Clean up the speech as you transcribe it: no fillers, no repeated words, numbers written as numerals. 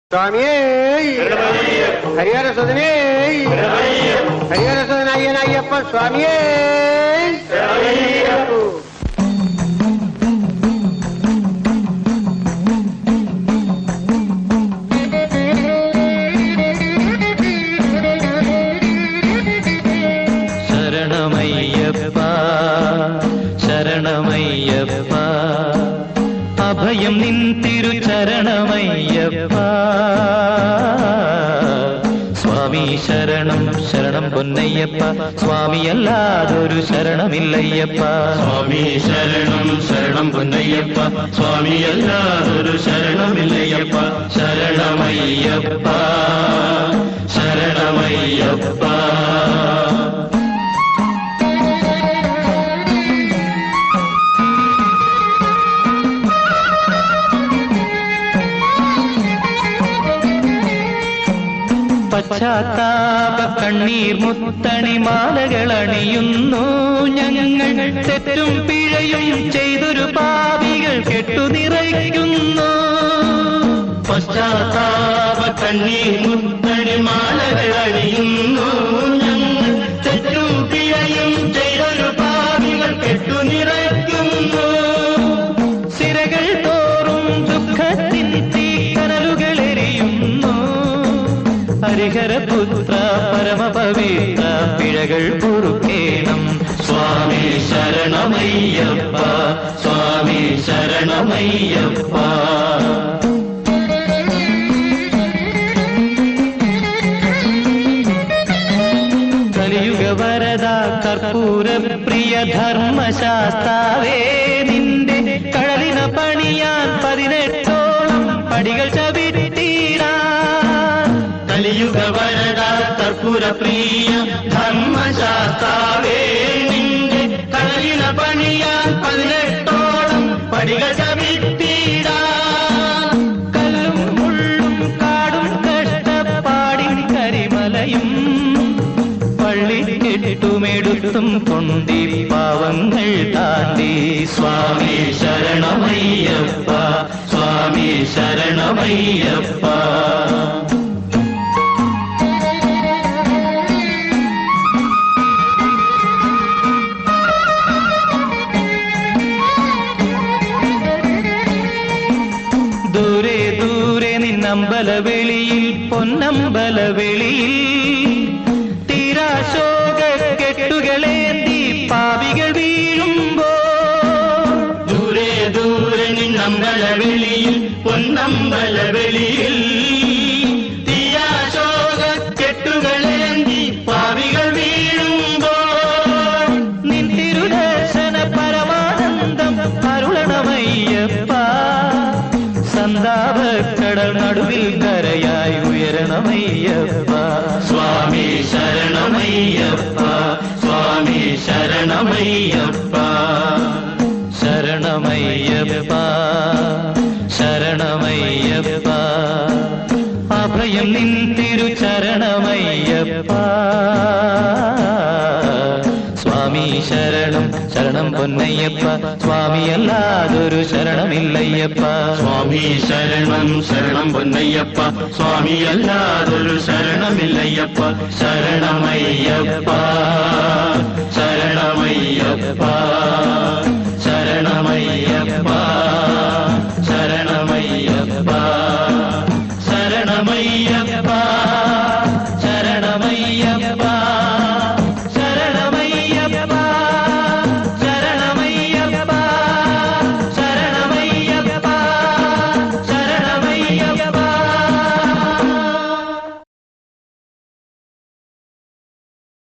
സ്വാമിയേ ഹരിഹരസുതനേ ഹരിഹരസുതനായ്യനയ്യപ്പ സ്വാമിയേ. ശരണമയ്യപ്പ ശരണമയ്യപ്പ അഭയം നിൻ തിരുചരണമയ്യപ്പ. സ്വാമി ശരണം ശരണം പൊന്നയ്യപ്പ, സ്വാമിയല്ലാതൊരു ശരണമില്ലയ്യപ്പ. സ്വാമി ശരണം ശരണം പൊന്നയ്യപ്പ, സ്വാമിയല്ലാതൊരു ശരണമില്ലയ്യപ്പ. ശരണമയ്യപ്പ ശരണമയ്യപ്പ. പശ്ചാത്താപ കണ്ണീർ മുത്തണി മാലകളണിയുന്നു ഞങ്ങൾ. തെറ്റും പിഴയും ചെയ്തൊരു പാപികൾ കെട്ടുനിറയ്ക്കുന്നു. പശ്ചാത്താപ കണ്ണീർ മുത്തണി മാലകളണിയുന്നു ഞങ്ങൾ. തെറ്റും പിഴയും ചെയ്തൊരു പാപികൾ കെട്ടുനിറയ്ക്കുന്നു. സിരകൾ തോറും ദുഃഖത്തിൻ തീക്കനലുകളെരിയുന്നു. ഹരിഹരപുത്ര പരമപവിത്ര പിഴകൾ പൊറുക്കേണം. സ്വാമി ശരണമയ്യപ്പ സ്വാമി ശരണമയ്യപ്പ. കലിയുഗ വരദ കർപ്പൂര പ്രിയ ധർമ്മശാസ്താവേ, നിന്റെ കഴലിന പണിയാൻ 18ഓളം പടികൾ ചവിട്ടിടാൻ. കലിയുഗ വരദ കർപ്പൂര പ്രിയ ധർമ്മശാസ്താവേ, നിന്റെ കടലിന പണിയാൻ 18ഓളം പടികൾ ചവിട്ടിടാൻ. കല്ലും മുള്ളും കാടും കഷ്ടപ്പാടിൻ കരിമലയും പള്ളിക്കെട്ടുമെടുത്തും കൊണ്ടി പാവങ്ങൾ താണ്ടി. സ്വാമി ശരണമയ്യപ്പ സ്വാമി ശരണമയ്യപ്പ. ദൂരെ ദൂരെ നിന്നമ്പലവെളിയിൽ പൊന്നമ്പലവെളിയിൽ തീരാശോക കെട്ടുകളേന്തി പാപികൾ വീഴുമ്പോ. ദൂരെ ദൂരെ നിന്നമ്പലവെളിയിൽ പൊന്നമ്പലവെളിയിൽ തീയാശോക കെട്ടുകളേന്തി പാവികൾ വീഴുമ്പോ. നിൻ തിരുദർശന പരമാനന്ദം അരുളണമയ്യപ്പ. സന്താപക്കടൽ നടുവിൽ കരയായി ഉയരണമയ്യപ്പ. സ്വാമി ശരണമയ്യപ്പ സ്വാമി ശരണമയ്യപ്പ. ശരണമയ്യപ്പ ശരണമയ്യപ്പ അഭയം നിൻ തിരുചരണമയ്യപ്പ. സ്വാമി ശരണം ശരണം പൊന്നയ്യപ്പ, സ്വാമിയല്ലാതൊരു ശരണമില്ലയ്യപ്പ. സ്വാമി ശരണം ശരണം പൊന്നയ്യപ്പ, സ്വാമിയല്ലാതൊരു ശരണമില്ലയ്യപ്പ. ശരണമയ്യപ്പ ശരണമയ്യപ്പ ശരണമയ്യപ്പ.